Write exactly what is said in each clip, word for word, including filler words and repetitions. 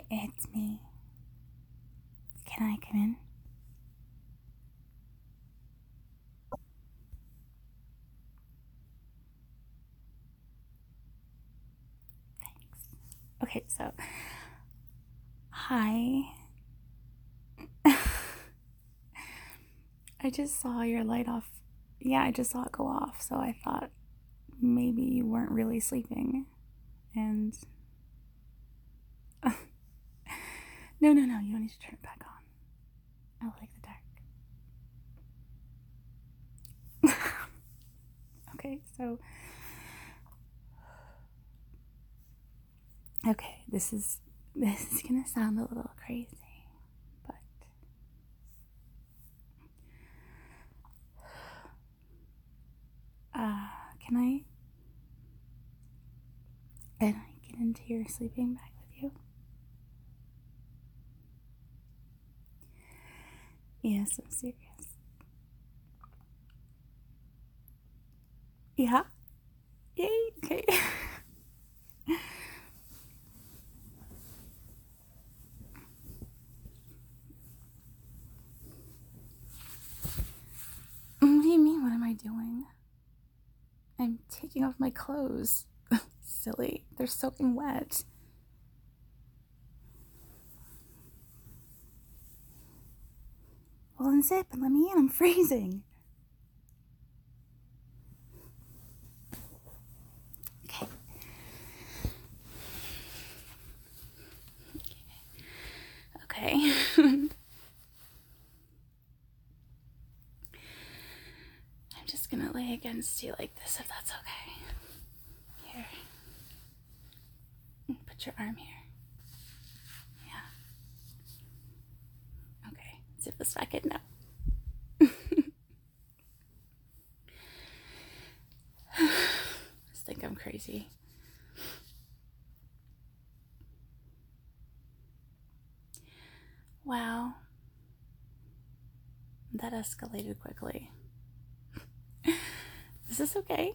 It's me. Can I come in? Thanks. Okay, so. Hi. I just saw your light off. Yeah, I just saw it go off, so I thought maybe you weren't really sleeping. And. No, no, no, you don't need to turn it back on. I like the dark. Okay, so. Okay, this is. This is gonna sound a little crazy, but. Uh, can I. Can I get into your sleeping bag with you? Yes, I'm serious. Yeah? Yay, okay. What do you mean, what am I doing? I'm taking off my clothes. Silly, they're soaking wet. Well, unzip and let me in, I'm freezing. Okay. Okay. I'm just gonna lay against you like this, if that's okay. Here. Put your arm here. Yeah. Okay. Zip this back in now. Just think I'm crazy. Wow. That escalated quickly. Is this okay?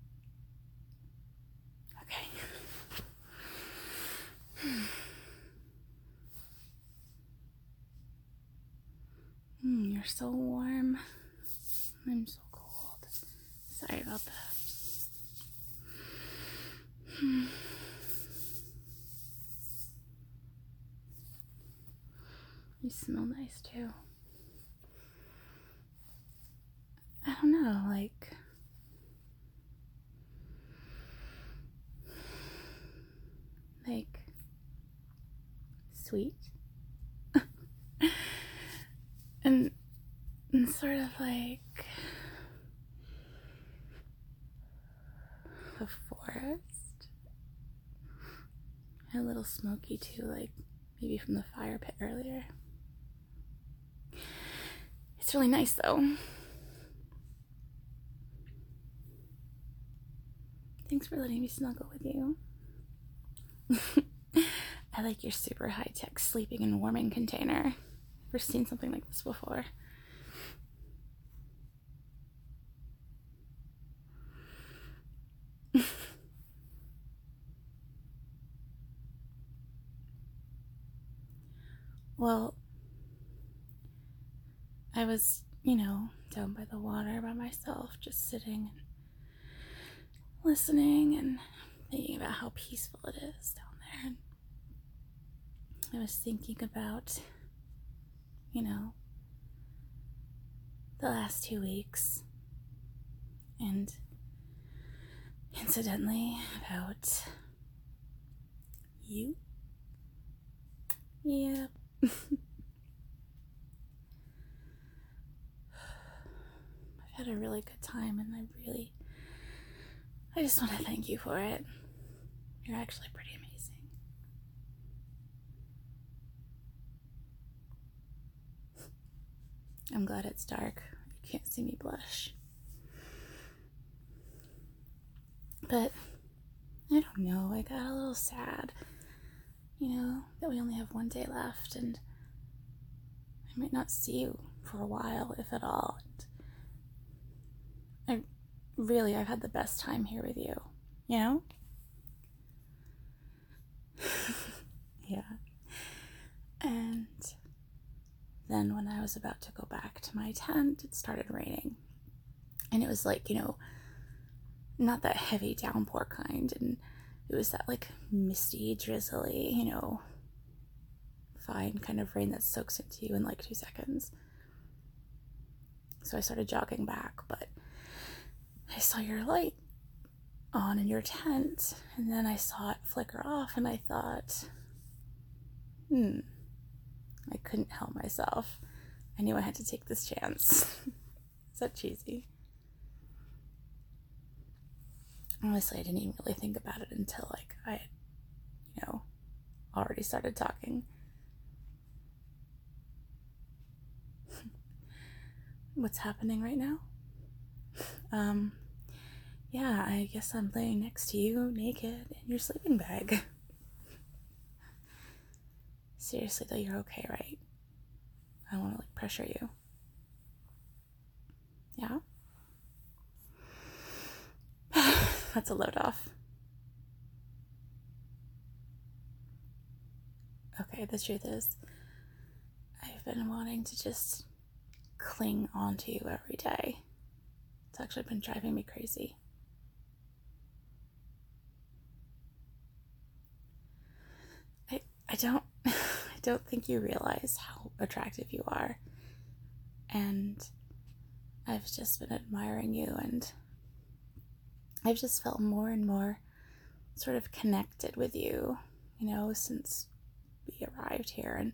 Okay. Mm, you're so warm. I'm so cold. Sorry about that. Hmm. You smell nice too. I don't know, like. Like. Sweet. and, and sort of like. A forest. A little smoky too, like maybe from the fire pit earlier. It's really nice though. Thanks for letting me snuggle with you. I like your super high-tech sleeping and warming container. Never seen something like this before. Well, I was, you know, down by the water by myself, just sitting and listening and thinking about how peaceful it is down there. And I was thinking about, you know, the last two weeks. And incidentally, about you. Yeah. I've had a really good time, and I really, I just want to thank you for it. You're actually pretty amazing. I'm glad it's dark. You can't see me blush. But I don't know, I got a little sad, you know, that we only have one day left, and I might not see you for a while, if at all. And I really, I've had the best time here with you, you know? Yeah. And then when I was about to go back to my tent, it started raining. And it was like, you know, not that heavy downpour kind. And it was that like misty, drizzly, you know, fine kind of rain that soaks into you in like two seconds. So I started jogging back, but I saw your light on in your tent, and then I saw it flicker off, and I thought, hmm, I couldn't help myself. I knew I had to take this chance. Is that cheesy? Honestly, I didn't even really think about it until, like, I had, you know, already started talking. What's happening right now? Um, yeah, I guess I'm laying next to you, naked, in your sleeping bag. Seriously, though, you're okay, right? I don't want to, like, pressure you. Yeah? That's a load off. Okay, the truth is, I've been wanting to just cling onto you every day. It's actually been driving me crazy. I I don't I don't think you realize how attractive you are. And I've just been admiring you, and I've just felt more and more sort of connected with you, you know, since we arrived here. And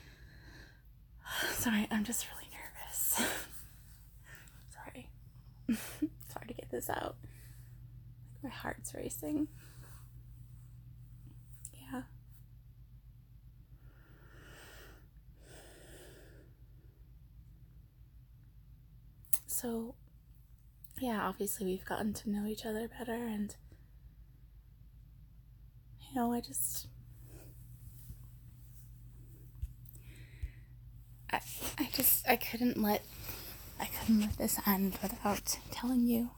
sorry, I'm just really nervous. Sorry. It's hard to get this out. Like, my heart's racing. Yeah. So, yeah, obviously we've gotten to know each other better, and, you know, I just, I, I just, I couldn't let, I couldn't let this end without telling you.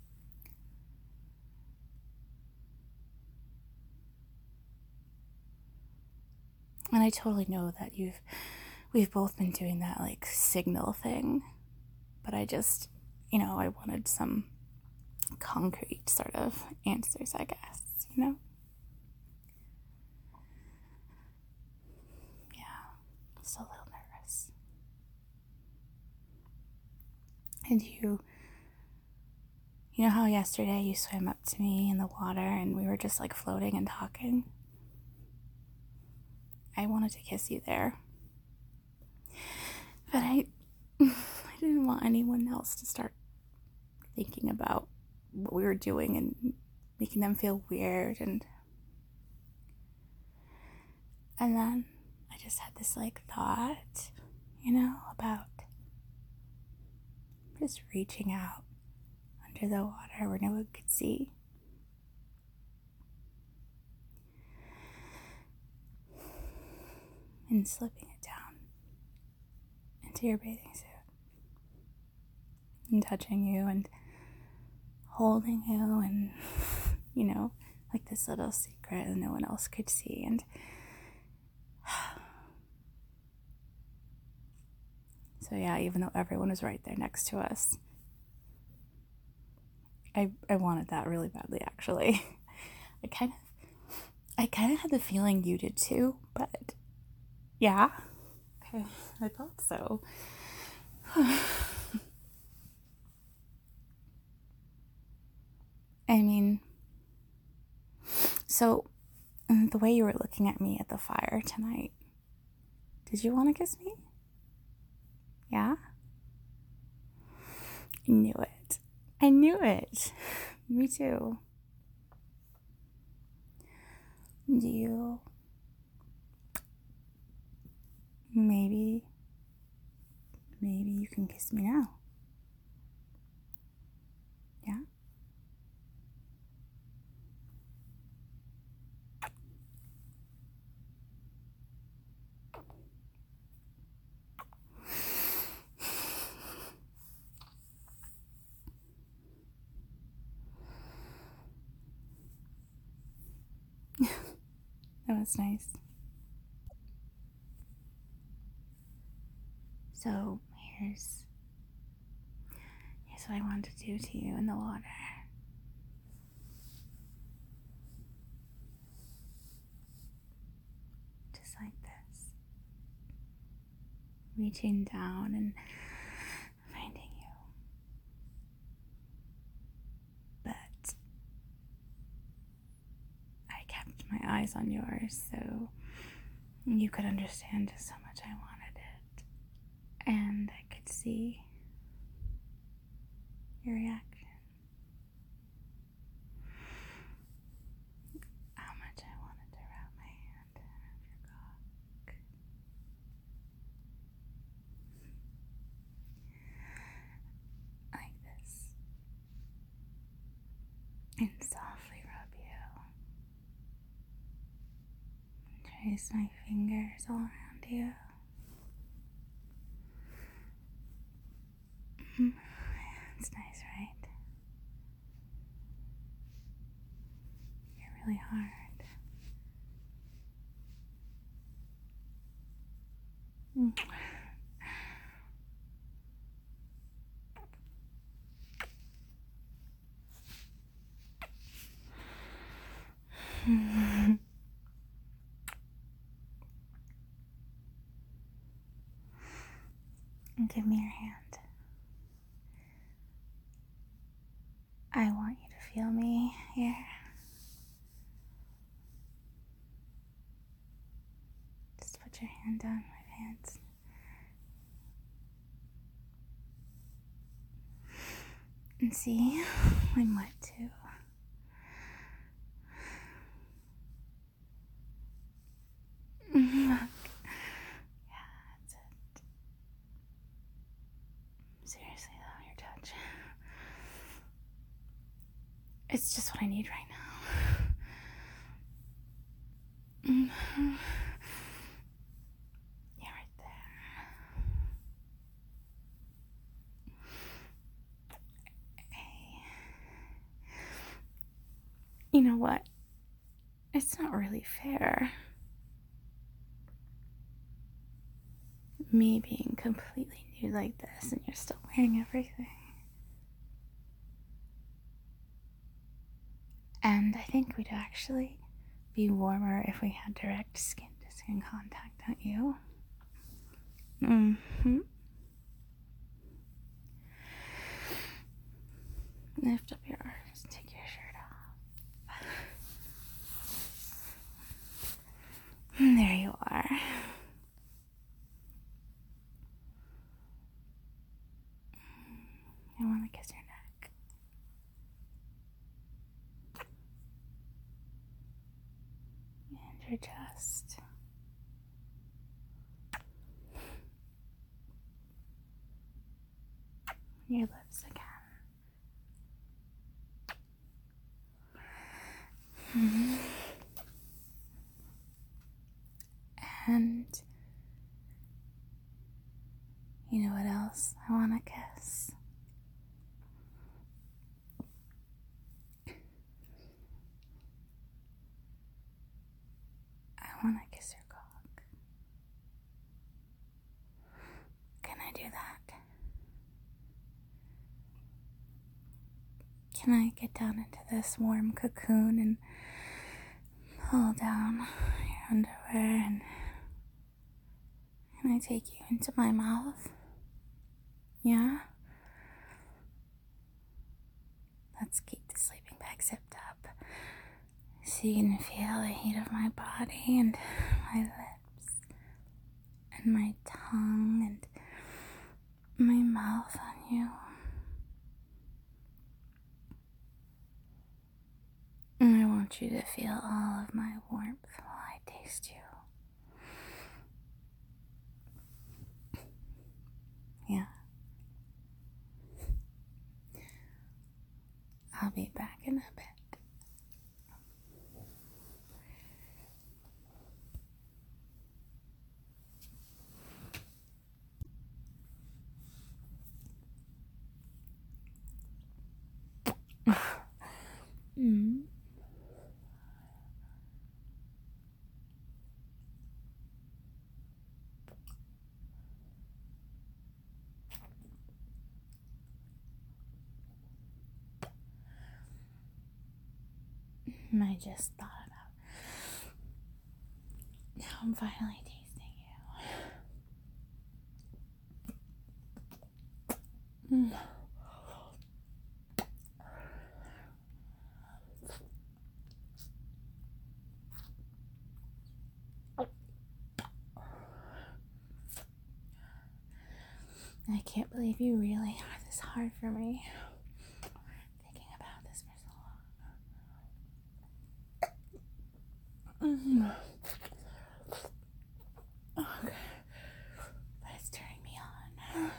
And I totally know that you've, we've both been doing that, like, signal thing, but I just, you know, I wanted some concrete sort of answers, I guess, you know? Yeah, I'm still a little nervous. And you, you know how yesterday you swam up to me in the water and we were just like floating and talking? I wanted to kiss you there. But I, I didn't want anyone else to start thinking about what we were doing and making them feel weird. And and then I just had this like thought, you know, about just reaching out under the water where no one could see. And slipping it down into your bathing suit. And touching you and holding you and, you know, like this little secret that no one else could see. And so yeah, even though everyone was right there next to us, I I wanted that really badly, actually. I kind of I kind of had the feeling you did too, but yeah. Okay, I thought so. I mean, so the way you were looking at me at the fire tonight, did you want to kiss me? Yeah? I knew it. I knew it. Me too. Do you maybe maybe you can kiss me now? Yeah? That was nice. So here's here's what I want to do to you in the water. Just like this. Reaching down and finding you. But I kept my eyes on yours so you could understand just how much I wanted it. And I could see your reaction. How much I wanted to wrap my hand around your cock. Like this. And softly rub you. Trace my fingers all around you. It's nice, right? You're really hard. Mm. Give me your hand. I want you to feel me here. Just put your hand down my pants. And see, I'm wet too. Look. Yeah, that's it. Seriously though, your touch. It's just what I need right now. Mm-hmm. Yeah, right there. Hey. You know what? It's not really fair. Me being completely nude like this and you're still wearing everything. And I think we'd actually be warmer if we had direct skin to skin contact, don't you? Mm-hmm. Lift up your arms, take your shirt off. And there you are. I want to kiss your neck. And your chest. Your lips again. Mm-hmm. And you know what else I want to kiss? I want to kiss your cock. Can I do that? Can I get down into this warm cocoon and pull down your underwear and can I take you into my mouth? Yeah? Let's keep the sleeping bag zipped up so you can feel the heat of my body and my lips and my tongue and my mouth on you. And I want you to feel all of my warmth while I taste you. Yeah. I'll be back in a bit. mm. I just thought about. Now I'm finally tasting you. Mm. I can't believe you really are this hard for me. Thinking about this for so long. Mm-hmm. Okay. But it's turning me on.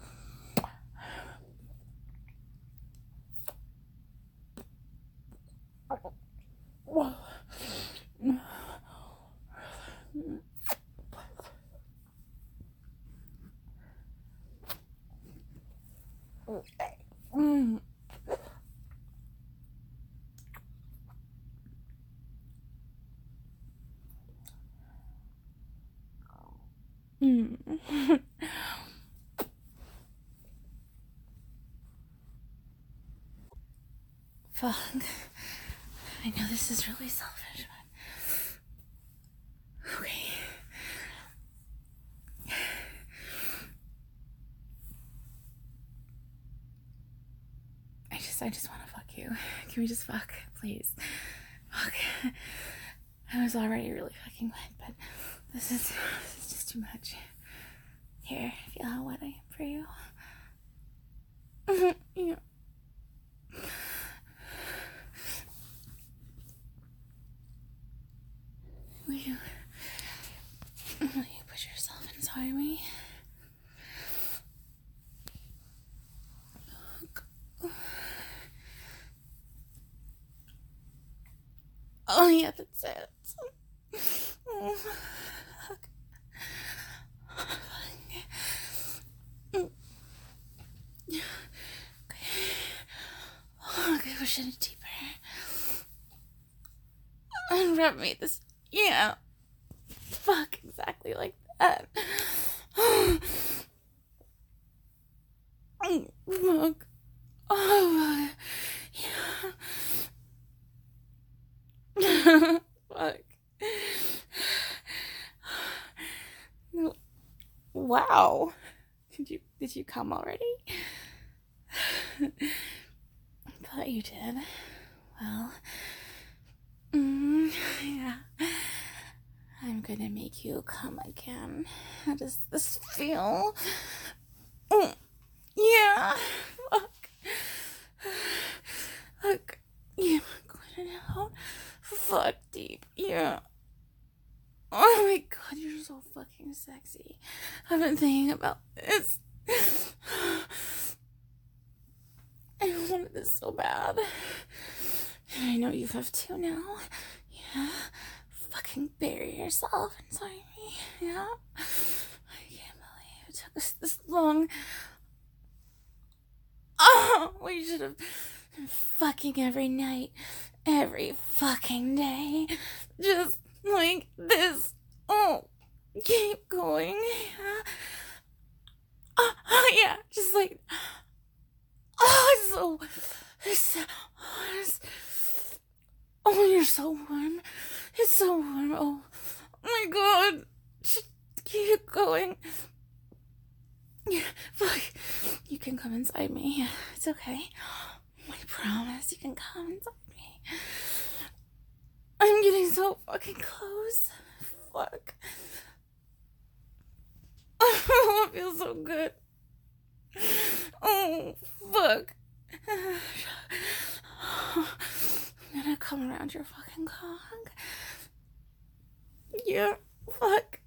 Whoa. Mm. Mm. Fuck. I know this is really selfish, but okay. I just, I just want to fuck you. Can we just fuck, please? Fuck. I was already really fucking wet, but this is, this is just too much. Here, feel how wet I am for you. Yeah. Will you, will you put yourself inside me? Oh yeah, that's it. Oh, fuck. Okay. Okay, push it deeper. And wrap me this. Yeah. Fuck, exactly like that. Fuck. Oh, yeah. Fuck. Wow. Did you did you come already? I thought you did. Well, mm, yeah. I'm gonna make you come again. How does this feel? Mm, yeah. Fuck. Look. Yeah, going out. Fuck deep. Yeah. Oh my god, you're so fucking sexy. I've been thinking about this. I wanted this so bad. And I know you have too now. Yeah. Fucking bury yourself inside me. Yeah. I can't believe it took us this long. Oh, we should have been fucking every night. Every fucking day. Just like this. Oh, keep going. Yeah. Oh, oh yeah, just like. Oh, it's so. It's so. Oh, it's, oh, you're so warm. It's so warm. Oh, oh my god. Just keep going. Yeah, fuck. You can come inside me. Yeah, it's okay. I promise you can come inside me. I'm getting so fucking close. Fuck. Oh, it feels so good. Oh, fuck. I'm gonna come around your fucking cock. Yeah, fuck.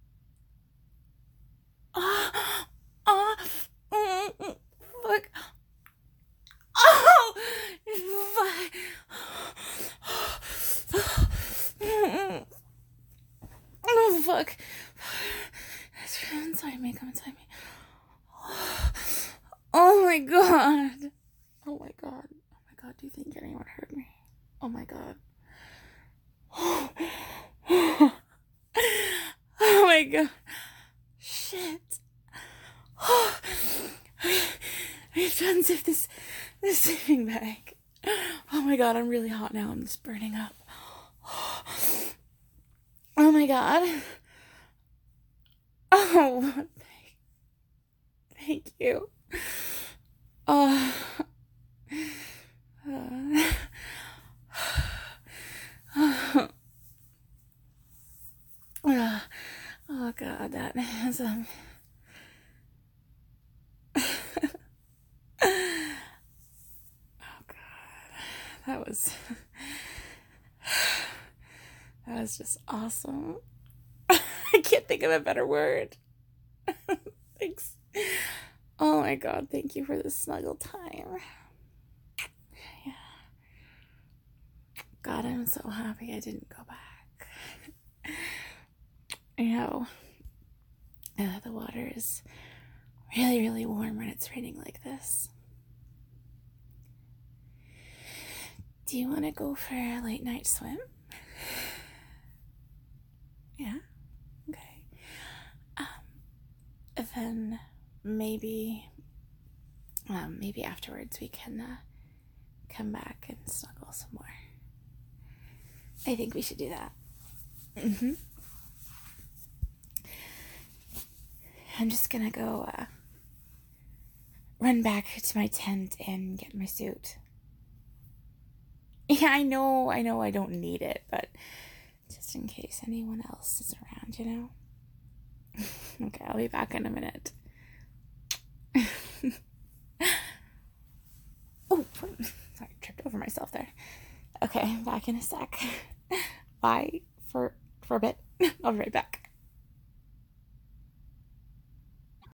Ah, ah, mm, fuck. Oh, fuck. Oh, fuck. Come inside me, come inside me. Oh my god. Oh my god. Oh my god, do you think anyone heard me? Oh my god. Oh my god. Shit. We've done zip this this sleeping bag. Oh my god, I'm really hot now. I'm just burning up. Oh my god. Oh, thank, thank you. Oh. Uh, oh. Oh god, that is um. Oh god, that was that was just awesome. I can't think of a better word. Thanks. Oh my god, thank you for the snuggle time. Yeah. God, I'm so happy I didn't go back. You know, uh, the water is really, really warm when it's raining like this. Do you want to go for a late night swim? Yeah? Okay. Um, then maybe, um, maybe afterwards we can uh, come back and snuggle some more. I think we should do that. Mm-hmm. I'm just gonna go uh, run back to my tent and get my suit. Yeah, I know, I know I don't need it, but just in case anyone else is around, you know? Okay, I'll be back in a minute. Oh, sorry, tripped over myself there. Okay, back in a sec. Bye for, for a bit. I'll be right back.